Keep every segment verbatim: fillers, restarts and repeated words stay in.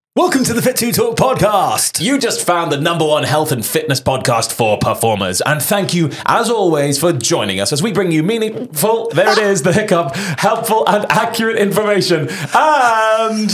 Welcome to the Fit two Talk podcast. You just found the number one health and fitness podcast for performers. And thank you, as always, for joining us as we bring you meaningful, there it is, the hiccup, helpful and accurate information. And...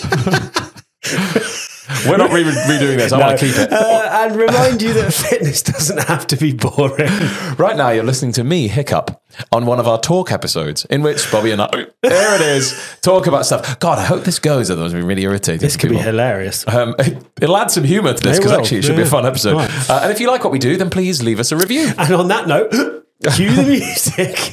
We're not re- redoing this. I no. want to keep it. Uh, and remind you that fitness doesn't have to be boring. Right now, you're listening to me hiccup on one of our talk episodes in which Bobby and I, there it is, talk about stuff. God, I hope this goes. Otherwise, we're really irritating. This could people. be hilarious. Um, it, it'll add some humour to this because actually it should yeah. be a fun episode. Right. Uh, and if you like what we do, then please leave us a review. And on that note, cue the music.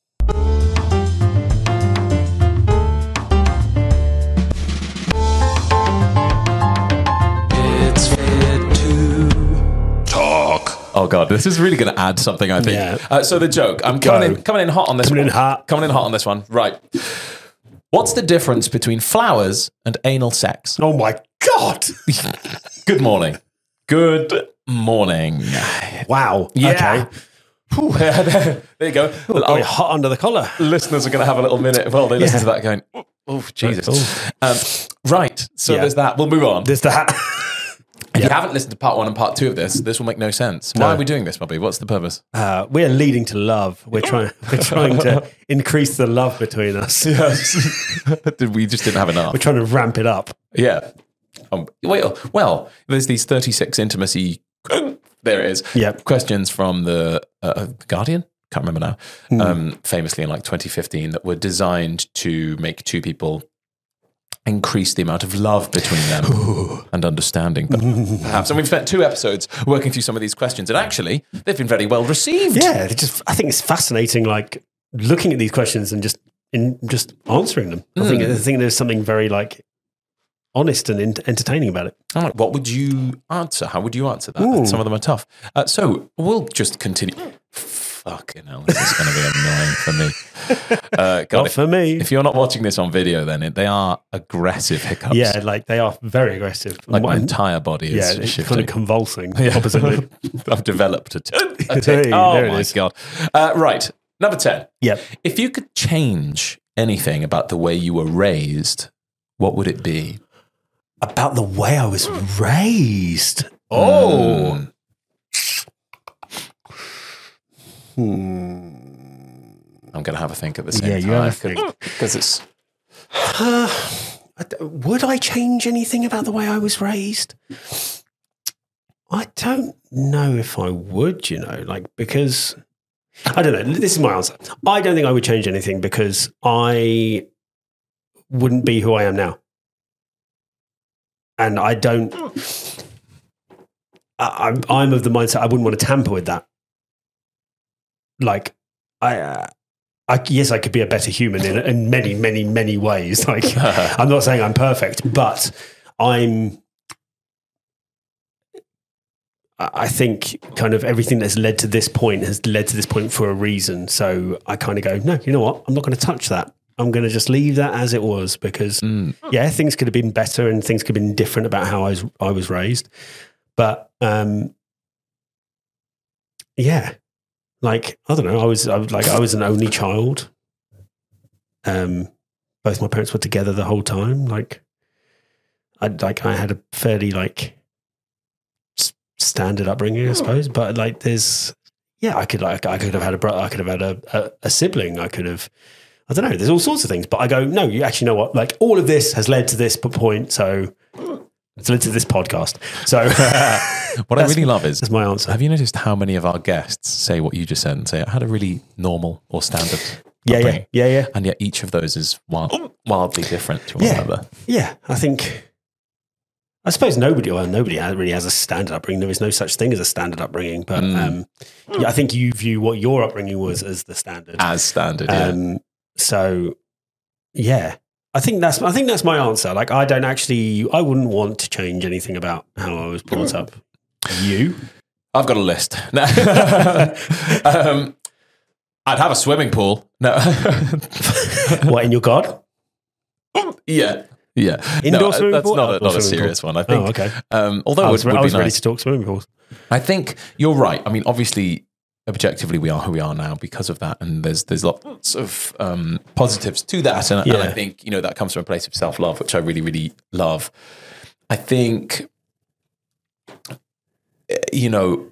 Oh God, this is really going to add something, I think. Yeah. Uh, so the joke, I'm Go. coming in, coming in hot on this coming one. In hot. Coming in hot on this one. Right. What's the difference between flowers and anal sex? Oh my God. Good morning. Good morning. Wow. Yeah. Okay. there you go. Ooh, oh, hot under the collar. Listeners are going to have a little minute. Well, they listen yeah. to that going, oh, Jesus. Um, right. So yeah. there's that. We'll move on. There's that. If yep. you haven't listened to part one and part two of this, this will make no sense. Why no. are we doing this, Bobby? What's the purpose? Uh, we're leading to love. We're trying. We're trying to increase the love between us. Yes. We just didn't have enough. We're trying to ramp it up. Yeah. Um, well, well, there's these thirty-six intimacy. There it is. Yep. Questions from the uh, Guardian. Can't remember now. Mm. Um, famously in like twenty fifteen, that were designed to make two people increase the amount of love between them and understanding, perhaps. And we've spent two episodes working through some of these questions, and actually, they've been very well received. Yeah, they just. I think it's fascinating, like looking at these questions and just in just answering them. I mm. think I think there's something very like honest and in- entertaining about it. I'm like, what would you answer? How would you answer that? Ooh. Some of them are tough. Uh, so we'll just continue. Fucking hell, this is going to be annoying for me. Uh, God, not if, for me. If you're not watching this on video, then it, they are aggressive hiccups. Yeah, like they are very aggressive. Like my entire body is yeah, shifting. Kind of convulsing. Yeah. Oppositely. I've developed a, t- a tick. Hey, oh my is. God. Uh, right, number ten. Yep. If you could change anything about the way you were raised, what would it be? About the way I was raised? Oh. Mm. Hmm. I'm going to have a think at the same yeah, time. Yeah, you have a think. Because it's... Uh, would I change anything about the way I was raised? I don't know if I would, you know, like, because... I don't know. This is my answer. I don't think I would change anything because I wouldn't be who I am now. And I don't... I, I'm, I'm of the mindset I wouldn't want to tamper with that. Like, I, uh, I, yes, I could be a better human in, in many, many, many ways. Like, I'm not saying I'm perfect, but I'm, I think kind of everything that's led to this point has led to this point for a reason. So I kind of go, no, you know what? I'm not going to touch that. I'm going to just leave that as it was because, mm. yeah, things could have been better and things could have been different about how I was, I was raised. But, um, yeah. Like, I don't know, I was, I was like, I was an only child. Um, both my parents were together the whole time. Like, I like, I had a fairly like standard upbringing, I suppose. But like, there's, yeah, I could like, I could have had a brother, I could have had a, a, a sibling. I could have, I don't know, there's all sorts of things. But I go, no, you actually know what? Like, all of this has led to this point. So it's led to this podcast. So what I really love is, that's my answer. Have you noticed how many of our guests say what you just said and say, I had a really normal or standard yeah, upbringing. yeah, yeah, yeah. And yet each of those is wild, wildly different to one yeah. another. Yeah, I think, I suppose nobody, well, nobody really has a standard upbringing. There is no such thing as a standard upbringing. But mm. um, yeah, I think you view what your upbringing was as the standard. As standard, yeah. Um, so, yeah. I think that's I think that's my answer. Like, I don't actually, I wouldn't want to change anything about how I was brought up. You? I've got a list. No. um, I'd have a swimming pool. No. What, in your garden? Yeah. Yeah. Indoor no, swimming that's pool? not, a, not a serious pool. one, I think. Oh, okay. Um, although I was, it would, would I was be ready nice. to talk swimming pools. I think you're right. I mean, obviously, objectively, we are who we are now because of that, and there's there's lots of um, positives to that, and, yeah. and I think you know that comes from a place of self love, which I really really love. I think, you know,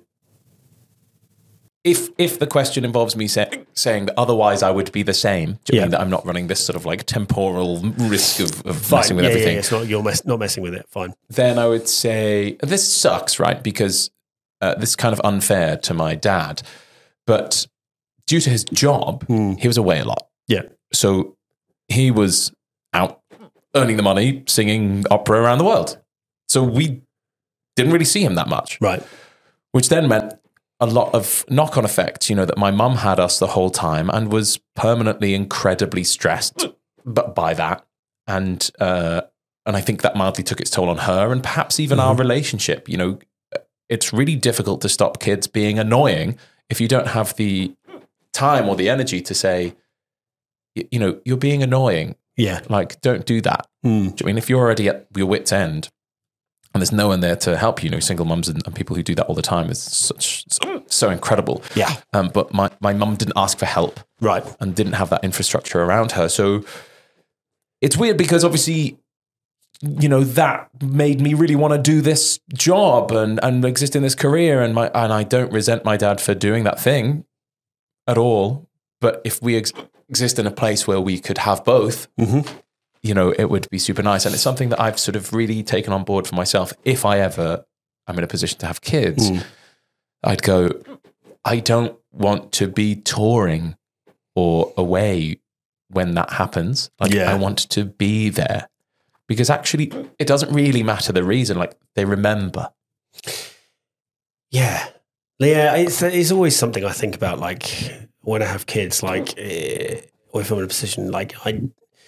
if if the question involves me say, saying that otherwise I would be the same, do you Yeah. mean that I'm not running this sort of like temporal risk of, of Fine. messing with yeah, everything? Yeah, it's not, you're mess, not messing with it. Fine. Then I would say this sucks, right? Because uh, this is kind of unfair to my dad. But due to his job, Mm. he was away a lot. Yeah. So he was out earning the money, singing opera around the world. So we didn't really see him that much. Right. Which then meant a lot of knock-on effects, you know, that my mum had us the whole time and was permanently incredibly stressed but by that. And uh, and I think that mildly took its toll on her and perhaps even mm-hmm. our relationship. You know, it's really difficult to stop kids being annoying if you don't have the time or the energy to say, you know, you're being annoying. Yeah. Like, don't do that. Mm. I mean, if you're already at your wit's end and there's no one there to help you, you know, single mums and, and people who do that all the time is such so, so incredible. Yeah. Um, but my, my mum didn't ask for help. Right. And didn't have that infrastructure around her. So it's weird because obviously, you know, that made me really want to do this job and, and exist in this career. And my and I don't resent my dad for doing that thing at all. But if we ex- exist in a place where we could have both, mm-hmm. you know, it would be super nice. And it's something that I've sort of really taken on board for myself. If I ever am in a position to have kids, mm. I'd go, I don't want to be touring or away when that happens. Like, yeah. I want to be there. Because actually, it doesn't really matter the reason. Like, they remember. Yeah. Yeah, it's, it's always something I think about, like, when I have kids, like, uh, or if I'm in a position, like, I,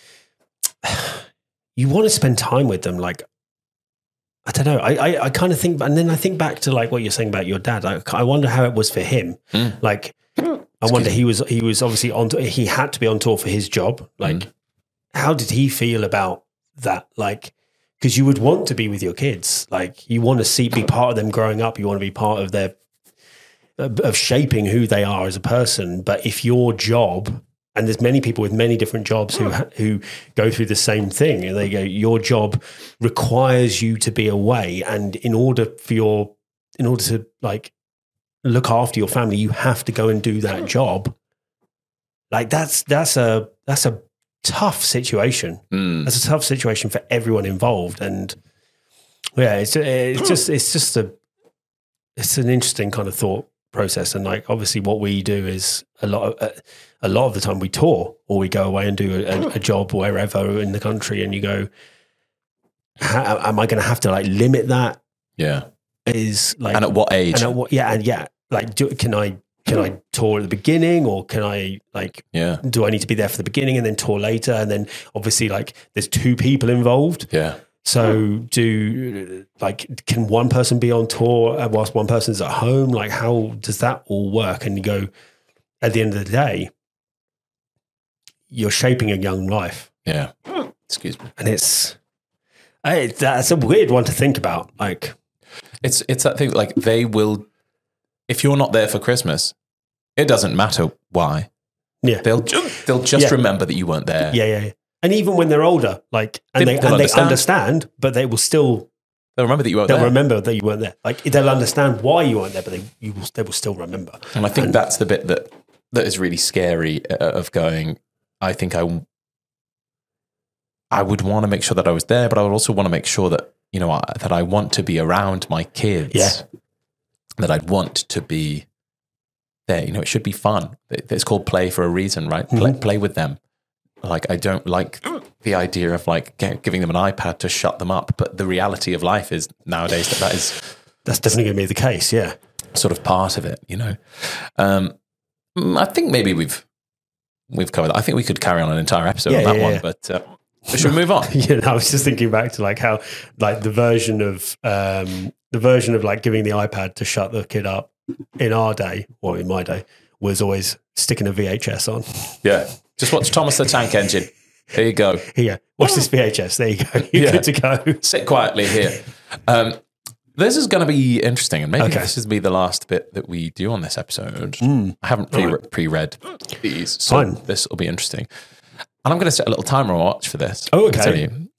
you want to spend time with them. Like, I don't know. I, I, I kind of think, and then I think back to, like, what you're saying about your dad. I, I wonder how it was for him. Mm. Like, I wonder, he was, he was obviously on, he had to be on tour for his job. Like, mm. how did he feel about that? Like, because you would want to be with your kids. Like, you want to see, be part of them growing up. You want to be part of their, of shaping who they are as a person. But if your job, and there's many people with many different jobs who who go through the same thing, and they go, your job requires you to be away, and in order for your, in order to like look after your family, you have to go and do that job. Like, that's that's a that's a tough situation. Mm. That's a tough situation for everyone involved, and yeah, it's it's just it's just a it's an interesting kind of thought process. And like, obviously what we do is a lot of uh, a lot of the time we tour, or we go away and do a, a job wherever in the country, and you go, how, am I going to have to like limit that? Yeah. Is like, and at what age? And at what, yeah. And yeah, like, do, can I, can I tour at the beginning, or can I like, yeah, do I need to be there for the beginning and then tour later? And then obviously like there's two people involved. Yeah. So do like, can one person be on tour whilst one person's at home? Like, how does that all work? And you go, at the end of the day, you're shaping a young life. Yeah. Excuse me. And it's, it, that's a weird one to think about. Like, it's, it's that thing, like, they will, if you're not there for Christmas, it doesn't matter why. Yeah. They'll, ju- they'll just yeah. remember that you weren't there. Yeah. Yeah. yeah. And even when they're older, like, and they, they, and understand. they understand, but they will still, they'll remember that you weren't they'll there. They'll remember that you weren't there. Like, they'll understand why you weren't there, but they, you will, they will still remember. And I think and, that's the bit that, that is really scary uh, of going, I think I, I would want to make sure that I was there, but I would also want to make sure that, you know, I, that I want to be around my kids. Yeah. That I'd want to be there. You know, it should be fun. It's called play for a reason, right? Mm-hmm. Play, play with them. Like, I don't like the idea of like get, giving them an iPad to shut them up, but the reality of life is nowadays that that is that's definitely going to be the case. Yeah, sort of part of it. You know, um, I think maybe we've we've covered that. I think we could carry on an entire episode yeah, on that yeah, one, yeah. but uh, should we move on? Yeah, I was just thinking back to like how like the version of um, the version of like giving the iPad to shut the kid up in our day, or in my day, was always sticking a V H S on. Yeah. Just watch Thomas the Tank Engine. Here you go. Here, watch this V H S. There you go. You're yeah. good to go. Sit quietly here. Um, this is going to be interesting, and maybe okay. this is be the last bit that we do on this episode. Mm. I haven't pre- right. pre-read these, so Fine. this will be interesting. And I'm going to set a little timer watch for this. Oh, okay. I'll tell you.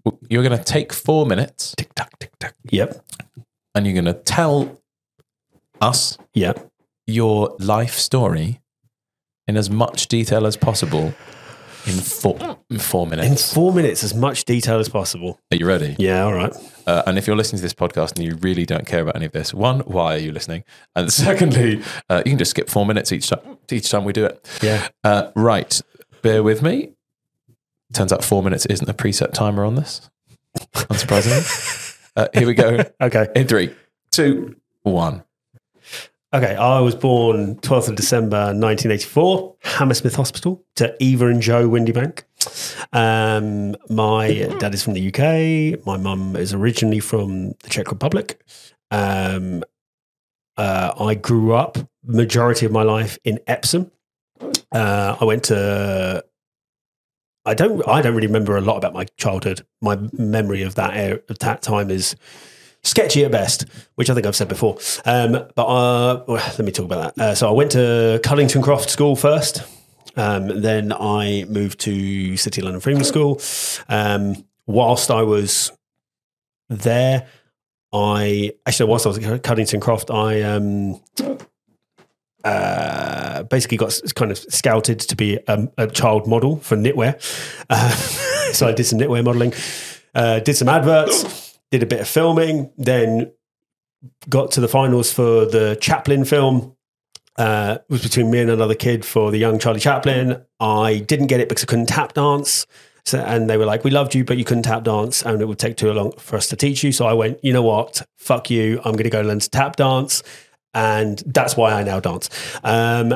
you're going to take four minutes. Tick tock, tick tock. Yep. And you're going to tell us Yep. your life story in as much detail as possible in four, in four In minutes. four minutes, as much detail as possible. Are you ready? Yeah, all right. Uh, and if you're listening to this podcast and you really don't care about any of this, one, why are you listening? And secondly, uh, you can just skip four minutes each time, each time we do it. Yeah. Uh, right. Bear with me. Turns out four minutes isn't a preset timer on this. Unsurprisingly. uh, here we go. Okay. In three, two, one. Okay, I was born twelfth of December nineteen eighty-four, Hammersmith Hospital, to Eva and Joe Windybank. Um, my dad is from the U K. My mum is originally from the Czech Republic. Um, uh, I grew up majority of my life in Epsom. Uh, I went to. I don't. I don't really remember a lot about my childhood. My memory of that era, of that time is sketchy at best, which I think I've said before. Um, but uh, well, let me talk about that. Uh, so I went to Cullington Croft School first. Um, then I moved to City London Freeman School. Um, whilst I was there, I actually whilst I was at Cullington Croft, I um, uh, basically got kind of scouted to be a, a child model for knitwear. Uh, so I did some knitwear modelling, uh, did some adverts. Did a bit of filming, then got to the finals for the Chaplin film. Uh, it was between me and another kid for the young Charlie Chaplin. I didn't get it because I couldn't tap dance. So, and they were like, we loved you, but you couldn't tap dance and it would take too long for us to teach you. So I went, you know what? Fuck you. I'm going to go learn to tap dance. And that's why I now dance. Um,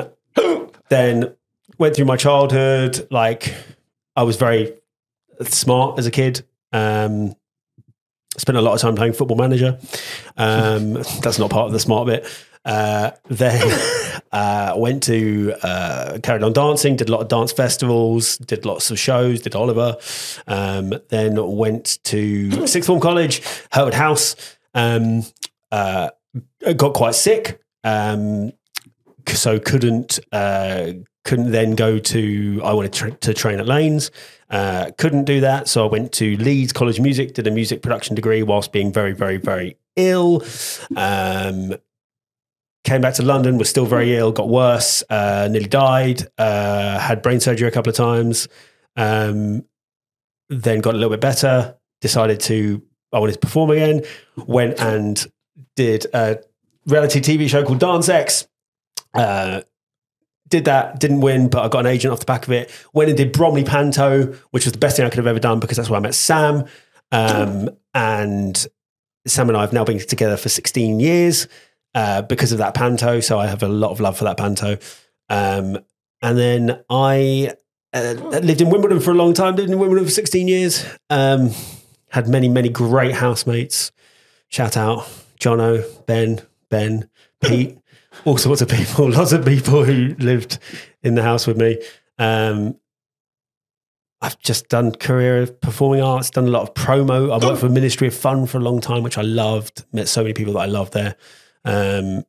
then went through my childhood. Like I was very smart as a kid. Um, Spent a lot of time playing Football Manager. Um, that's not part of the smart bit. Uh, then uh, went to, uh, carried on dancing, did a lot of dance festivals, did lots of shows, did Oliver. Um, then went to sixth form college, Hertford House. Um, uh, got quite sick. Um, so couldn't, uh, couldn't then go to, I wanted to, to train at Lanes. Uh, couldn't do that. So I went to Leeds College of Music, did a music production degree whilst being very, very, very ill. Um, came back to London, was still very ill, got worse, uh, nearly died, uh, had brain surgery a couple of times. Um, then got a little bit better, decided to, I wanted to perform again, went and did a reality T V show called Dance X. Uh, Did that, didn't win, but I got an agent off the back of it. Went and did Bromley Panto, which was the best thing I could have ever done because that's where I met Sam. Um, and Sam and I have now been together for sixteen years uh, because of that Panto. So I have a lot of love for that Panto. Um, and then I uh, lived in Wimbledon for a long time, lived in Wimbledon for sixteen years. Um, had many, many great housemates. Shout out Jono, Ben, Ben, Pete. All sorts of people, lots of people who lived in the house with me. Um, I've just done career of performing arts, done a lot of promo. I worked for Ministry of Fun for a long time, which I loved. Met so many people that I loved there. Um,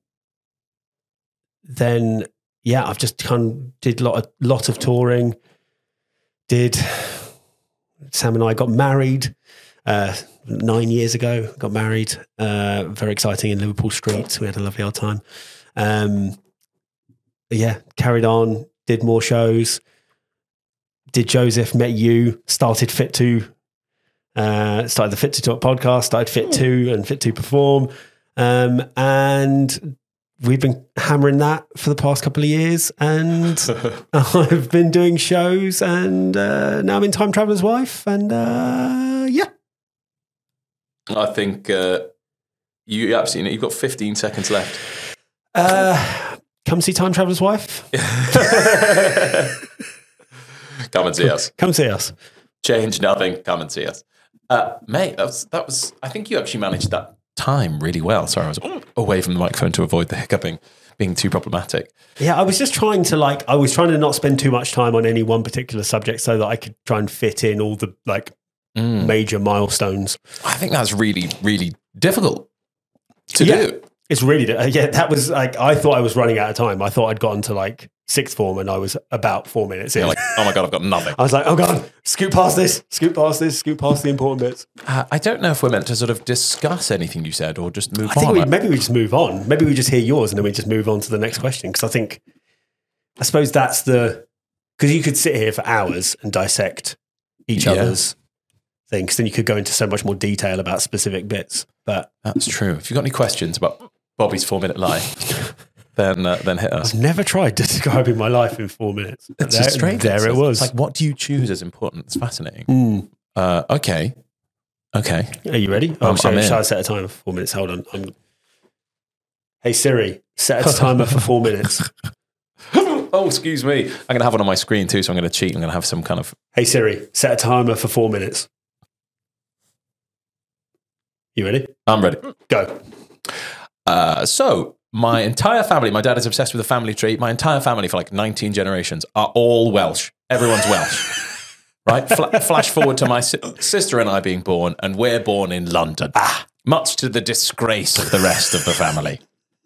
then, yeah, I've just kind of did a lot of, lot of touring. Did Sam and I got married uh, nine years ago. Got married. Uh, very exciting in Liverpool streets. We had a lovely old time. Um, yeah, carried on, did more shows, did Joseph, met you, started Fit two, uh, started the Fit to Talk podcast, started Fit two and Fit to Perform. Um, and we've been hammering that for the past couple of years. And I've been doing shows and uh, now I'm in Time Traveller's Wife. And uh, yeah. I think uh, you absolutely, you've got fifteen seconds left. Uh, come see Time Traveller's Wife. Come and see us. Come see us. Change nothing. Come and see us. Uh, mate, that was, that was, I think you actually managed that time really well. Sorry, I was away from the microphone to avoid the hiccuping being too problematic. Yeah, I was just trying to like, I was trying to not spend too much time on any one particular subject so that I could try and fit in all the like mm. major milestones. I think that's really, really difficult to yeah. do. It's really, uh, yeah, that was like, I thought I was running out of time. I thought I'd gotten to like sixth form and I was about four minutes in. You're like, oh my God, I've got nothing. I was like, oh God, scoot past this, scoot past this, scoot past the important bits. Uh, I don't know if we're meant to sort of discuss anything you said or just move I think on. we, maybe we just move on. Maybe we just hear yours and then we just move on to the next question. Because I think, I suppose that's the, because you could sit here for hours and dissect each Yeah. other's thing. Because then you could go into so much more detail about specific bits. But That's true. If you've got any questions about Bobby's four-minute life, then uh, then hit us. I've never tried describing my life in four minutes. But It's there, just strange. there it It's was. like, what do you choose as important? It's fascinating. Mm. Uh, okay. Okay. Are you ready? Oh, I'm- sorry, I'm in. shall I set a timer for four minutes? Hold on. I'm... Hey Siri, set a timer for four minutes. Oh, excuse me. I'm going to have one on my screen too, so I'm going to cheat. I'm going to have some kind of... Hey Siri, set a timer for four minutes. You ready? I'm ready. Go. Uh, so, my entire family, my dad is obsessed with the family tree. My entire family for like nineteen generations are all Welsh. Everyone's Welsh. Right? Fla- flash forward to my si- sister and I being born, and we're born in London. Ah, much to the disgrace of the rest of the family.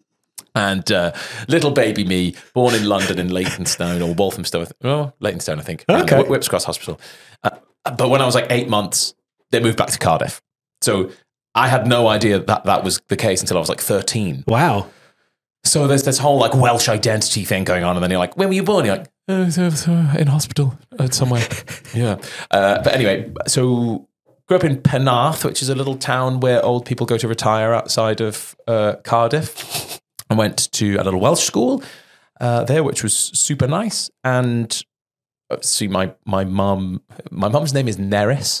And uh, little baby me, born in London in Leytonstone or Walthamstow, oh, Leytonstone, I think. Okay. Around Whips Cross Hospital. Uh, but when I was like eight months, they moved back to Cardiff. So I had no idea that that was the case until I was like thirteen. Wow. So there's this whole like Welsh identity thing going on, and then you're like, when were you born? You're like, oh, so- so in hospital uh, somewhere. Yeah. Uh, but anyway, so grew up in Penarth, which is a little town where old people go to retire outside of uh, Cardiff. I went to a little Welsh school uh, there, which was super nice. And uh, see, my my mum, my mum's name is Nerys.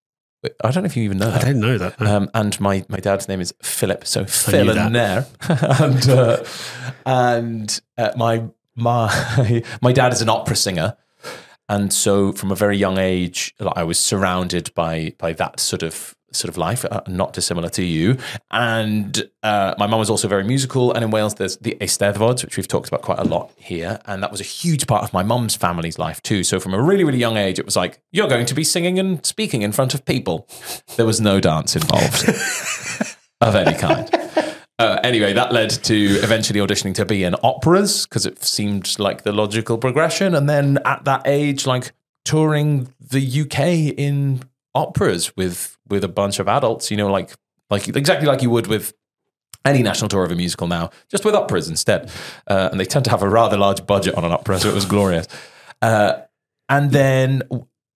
I don't know if you even know I that. didn't know that. Um, and my, my dad's name is Philip, so Phil knew and Nair. and uh, and uh, my my my dad is an opera singer, and so from a very young age, like, I was surrounded by by that sort of sort of life, uh, not dissimilar to you. And uh, my mum was also very musical, and in Wales there's the Eisteddfods, which we've talked about quite a lot here, and that was a huge part of my mum's family's life too. So from a really, really young age, it was like, you're going to be singing and speaking in front of people. There was no dance involved of any kind. Uh, anyway, that led to eventually auditioning to be in operas, because it seemed like the logical progression. And then at that age, like touring the U K in operas with with a bunch of adults, you know, like like exactly like you would with any national tour of a musical now, just with operas instead. Uh, and they tend to have a rather large budget on an opera, so it was glorious. Uh, and then,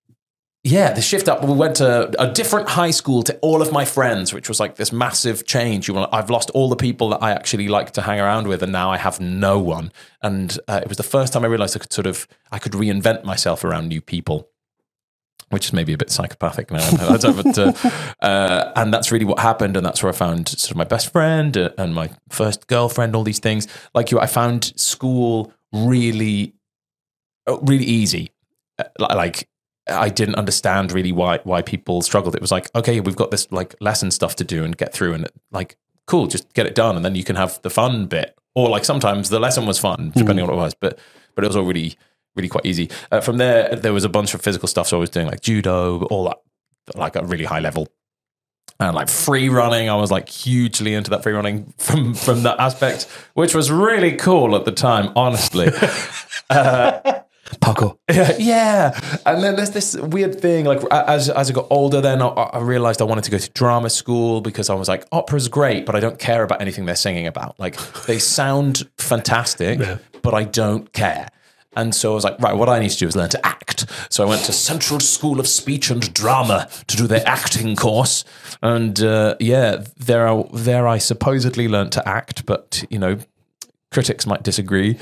yeah, the shift up, we went to a different high school to all of my friends, which was like this massive change. You know, I've lost all the people that I actually like to hang around with, and now I have no one. And uh, it was the first time I realized I could sort of, I could reinvent myself around new people, which is maybe a bit psychopathic now. but, uh, uh, and that's really what happened. And that's where I found sort of my best friend and my first girlfriend, all these things. Like you, I found school really, really easy. Like I didn't understand really why, why people struggled. It was like, okay, we've got this like lesson stuff to do and get through, and like, cool, just get it done. And then you can have the fun bit. Or like sometimes the lesson was fun, depending mm. on what it was, but, but it was all really, really quite easy. Uh, from there, there was a bunch of physical stuff. So I was doing like judo, all that, like a really high level. And like free running, I was like hugely into that free running from, from that aspect, which was really cool at the time, honestly. uh, Parkour. Yeah, yeah. And then there's this weird thing, like as as I got older, then I, I realized I wanted to go to drama school, because I was like, opera's great, but I don't care about anything they're singing about. Like they sound fantastic, yeah. but I don't care. And so I was like, right, what I need to do is learn to act. So I went to Central School of Speech and Drama to do their acting course. And uh, yeah, there, I, there I supposedly learned to act, but, you know, critics might disagree.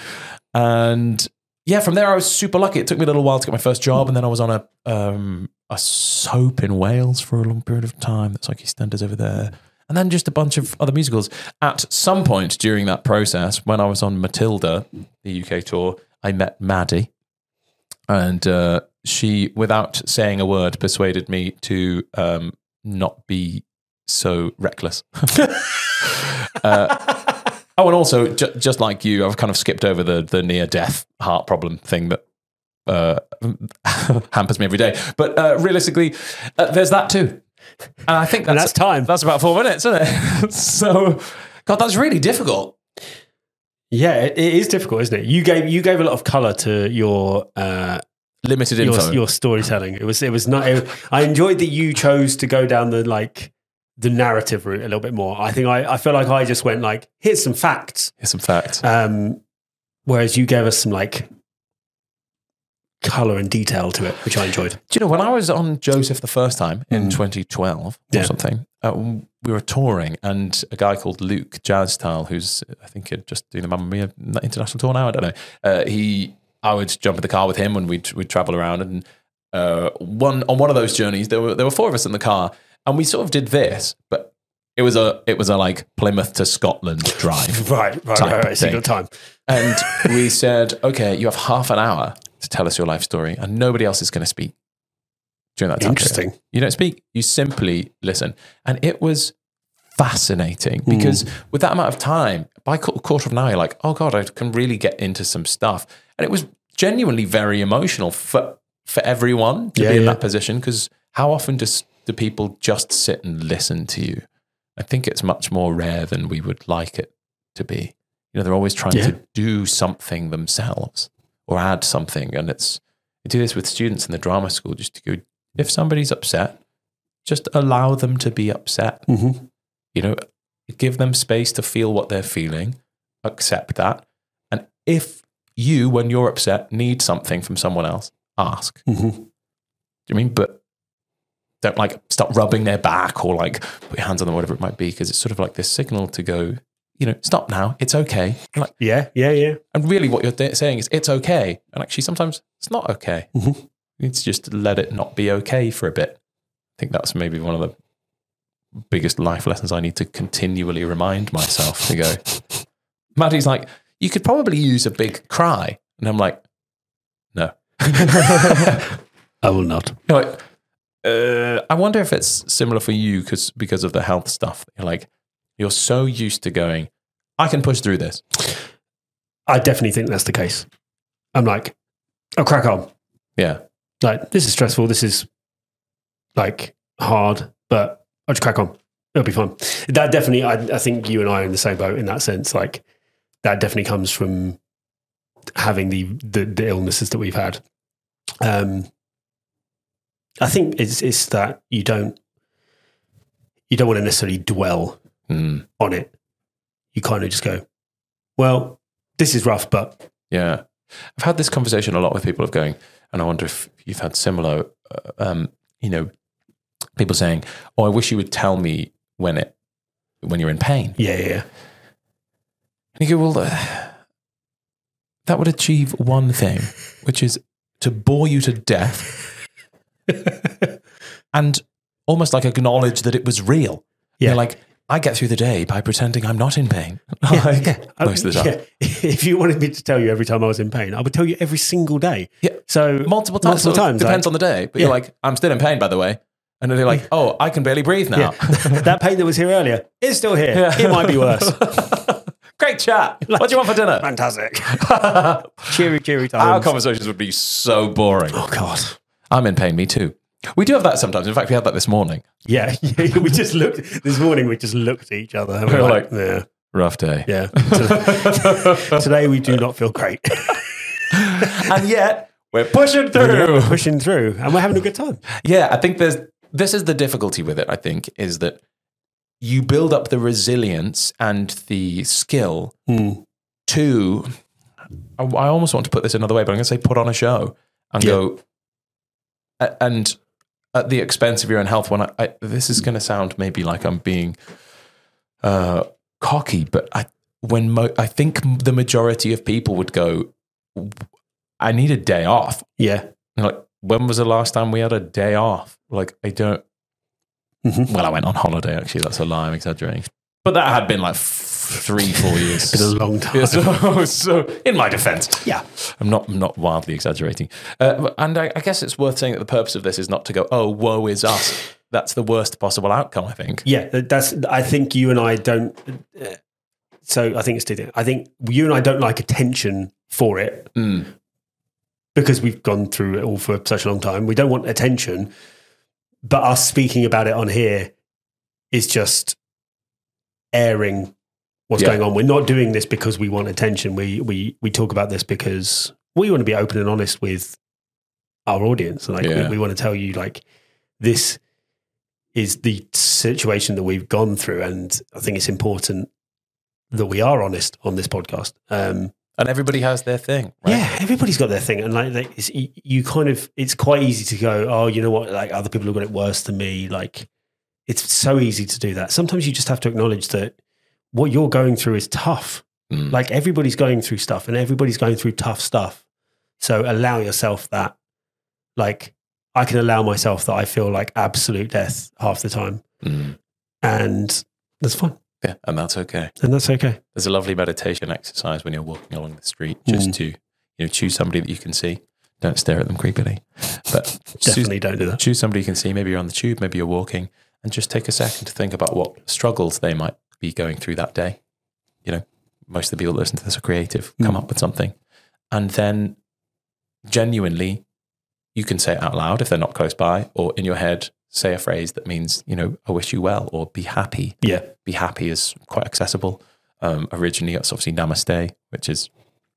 And yeah, from there I was super lucky. It took me a little while to get my first job, and then I was on a um, a soap in Wales for a long period of time. That's like EastEnders over there. And then just a bunch of other musicals. At some point during that process, when I was on Matilda, the U K tour, I met Maddie, and uh, she, without saying a word, persuaded me to um, not be so reckless. uh, oh, and also, ju- just like you, I've kind of skipped over the the near-death heart problem thing that uh, hampers me every day. But uh, realistically, uh, there's that too. And I think that's, and that's time. That's about four minutes, isn't it? So, God, that's really difficult. Yeah, it, it is difficult, isn't it? You gave you gave a lot of color to your uh, Limited info. your, your storytelling. It was it was not. It, I enjoyed that you chose to go down the like the narrative route a little bit more. I think I I feel like I just went like, here's some facts. Here's some facts. Um, whereas you gave us some like color and detail to it, which I enjoyed. Do you know, when I was on Joseph the first time in Mm. twenty twelve or Yeah. something, uh, we were touring, and a guy called Luke Jazzstyle, who's I think he'd just doing the Mamma Mia international tour now, I don't know. Uh, he, I would jump in the car with him and we'd we'd travel around. And uh, one on one of those journeys, there were there were four of us in the car, and we sort of did this, but it was a it was a like Plymouth to Scotland drive. Right, right, Type right, right. thing. Single time. And we said, okay, you have half an hour to tell us your life story, and nobody else is going to speak during that time. Interesting. Period. You don't speak, you simply listen. And it was fascinating because with that amount of time, by a quarter of an hour, you're like, oh God, I can really get into some stuff. And it was genuinely very emotional for, for everyone to Yeah, be in yeah. that position, because how often does, do people just sit and listen to you? I think it's much more rare than we would like it to be. You know, they're always trying Yeah. to do something themselves or add something. And it's, I do this with students in the drama school, just to go, if somebody's upset, just allow them to be upset. Mm-hmm. You know, give them space to feel what they're feeling, accept that. And if you, when you're upset, need something from someone else, ask. Mm-hmm. Do you mean? But don't like start rubbing their back or like put your hands on them, whatever it might be, because it's sort of like this signal to go, you know, stop now. It's okay. And like, Yeah, yeah, yeah. and really what you're th- saying is it's okay. And actually sometimes it's not okay. Mhm. You need to just let it not be okay for a bit. I think that's maybe one of the biggest life lessons I need to continually remind myself to go. Maddie's like, you could probably use a big cry. And I'm like, no. I will not. You're like, uh, I wonder if it's similar for you because because of the health stuff. You're like, you're so used to going, I can push through this. I definitely think that's the case. I'm like, I'll crack on. Yeah. Like, this is stressful. This is like hard, but I'll just crack on. It'll be fun. That definitely, I, I think you and I are in the same boat in that sense. Like, that definitely comes from having the the, the illnesses that we've had. Um, I think it's it's that you don't you don't want to necessarily dwell Mm, on it. You kind of just go, well, this is rough, but yeah. I've had this conversation a lot with people of going, and I wonder if you've had similar, uh, um, you know, people saying, oh, I wish you would tell me when it, when you're in pain. yeah, yeah, yeah. And you go, well, uh, that would achieve one thing, which is to bore you to death and almost like acknowledge that it was real. Yeah. You're like, I get through the day by pretending I'm not in pain. Yeah, Like, yeah. most of the time. Yeah. If you wanted me to tell you every time I was in pain, I would tell you every single day. Yeah. So Multiple times. Multiple So it times. Depends like, on the day. But Yeah. you're like, I'm still in pain, by the way. And then they're like, oh, I can barely breathe now. yeah. That pain that was here earlier is still here. Yeah. It might be worse. Great chat. What do you want for dinner? Fantastic. cheery, cheery times. Our conversations would be so boring. Oh, God. I'm in pain, me too. We do have that sometimes. In fact, we had that this morning. Yeah. yeah. We just looked, this morning, we just looked at each other and we We were were like, yeah. Rough day. Yeah. Today we do not feel great. And yet, we're pushing through. We're pushing through and we're having a good time. Yeah, I think there's this is the difficulty with it, I think, is that you build up the resilience and the skill Mm. to, I I almost want to put this another way, but I'm going to say put on a show and Yeah. go, a- and at the expense of your own health, when I, I this is going to sound maybe like I'm being uh, cocky, but I, when mo- I think the majority of people would go, I need a day off. Yeah. And like, when was the last time we had a day off? Like, I don't. Mhm. Well, I went on holiday. Actually, that's a lie. I'm exaggerating. But that had been like f- three, four years. It's been a long time. Yeah, so, so, in my defense, Yeah. I'm not I'm not wildly exaggerating. Uh, and I, I guess it's worth saying that the purpose of this is not to go, oh, woe is us. That's the worst possible outcome, I think. Yeah, that's. I think you and I don't. Uh, so I think it's two things. I think you and I don't like attention for it Mm. because we've gone through it all for such a long time. We don't want attention, but us speaking about it on here is just airing what's Yeah. going on. We're not doing this because we want attention. We we we talk about this because we want to be open and honest with our audience. Like Yeah. we, we want to tell you, like, this is the situation that we've gone through, and I think it's important that we are honest on this podcast. Um, And everybody has their thing, right? Yeah, everybody's got their thing, and like, like it's, you, you kind of, it's quite easy to go, oh, you know what? Like other people have got it worse than me. Like it's so easy to do that. Sometimes you just have to acknowledge that what you're going through is tough. Mm. Like everybody's going through stuff, and everybody's going through tough stuff. So allow yourself that. Like I can allow myself that I feel like absolute death half the time, Mm. and that's fine, Yeah, and that's okay. and that's okay. There's a lovely meditation exercise when you're walking along the street, just Mm. to, you know, choose somebody that you can see. Don't stare at them creepily, but Definitely don't do choose, that. choose somebody you can see. Maybe you're on the tube, maybe you're walking, and just take a second to think about what struggles they might be going through that day. You know, most of the people that listen to this are creative. Come Mm. up with something, and then genuinely, you can say it out loud if they're not close by, or in your head, say a phrase that means, you know, I wish you well, or be happy. Yeah, Be happy is quite accessible. Um, originally, it's obviously namaste, which is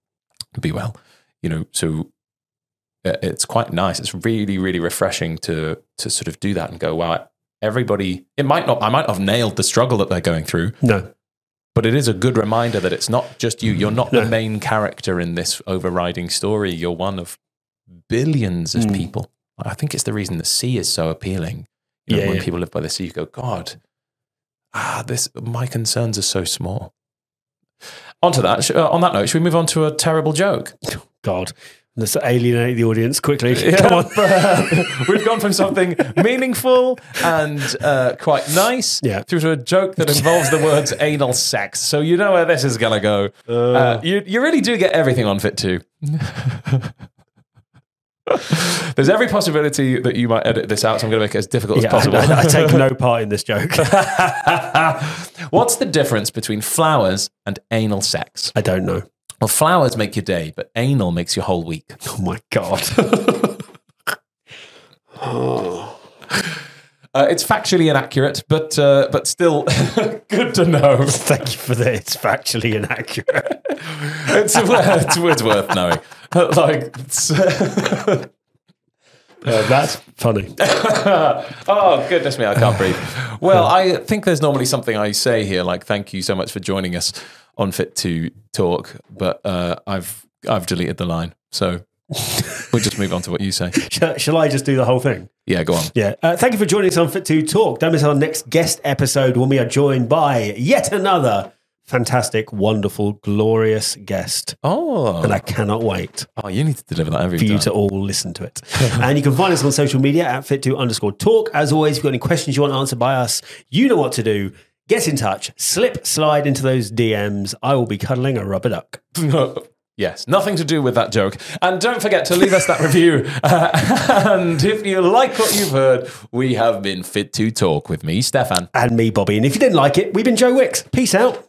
be well. You know, so uh, it's quite nice. It's really, really refreshing to to sort of do that and go, wow, everybody. It might not. I might not have nailed the struggle that they're going through, no, but it is a good reminder that it's not just you. You're not No. the main character in this overriding story. You're one of billions of Mm. people. I think it's the reason the sea is so appealing. You know, Yeah, when yeah. people live by the sea, you go, God, ah, this. My concerns are so small. Onto that. sh- Uh, on that note, should we move on to a terrible joke? God, let's alienate the audience quickly. Yeah, Come on. but we've gone from something meaningful and uh, quite nice Yeah. through to a joke that involves the words anal sex. So you know where this is going to go. Uh, you, you really do get everything on Fit two. There's every possibility that you might edit this out, so I'm going to make it as difficult Yeah, as possible. I, I take no part in this joke. What's the difference between flowers and anal sex? I don't know. Well, flowers make your day, but anal makes your whole week. Oh my God. Oh. Uh, it's factually inaccurate, but uh, but still good to know. Thank you for that. It's factually inaccurate. It's, it's, it's worth knowing. Like, it's, Uh, that's funny. oh, goodness me, I can't breathe. Well, I think there's normally something I say here, like, thank you so much for joining us on Fit to Talk, but uh, I've I've deleted the line. So we'll just move on to what you say. Shall, shall I just do the whole thing? Yeah, go on. Yeah. Uh, thank you for joining us on Fit to Talk. Don't miss our next guest episode when we are joined by yet another fantastic, wonderful, glorious guest. Oh, And I cannot wait oh, you need to deliver that every for time. you to all listen to it. And you can find us on social media at fit to underscore talk. As always, if you've got any questions you want answered by us, you know what to do. Get in touch, slip, slide into those D Ms. I will be cuddling a rubber duck. Yes, nothing to do with that joke. And don't forget to leave us that review. Uh, and if you like what you've heard, we have been Fit to Talk with me, Stefan. And me, Bobby. And if you didn't like it, we've been Joe Wicks. Peace out.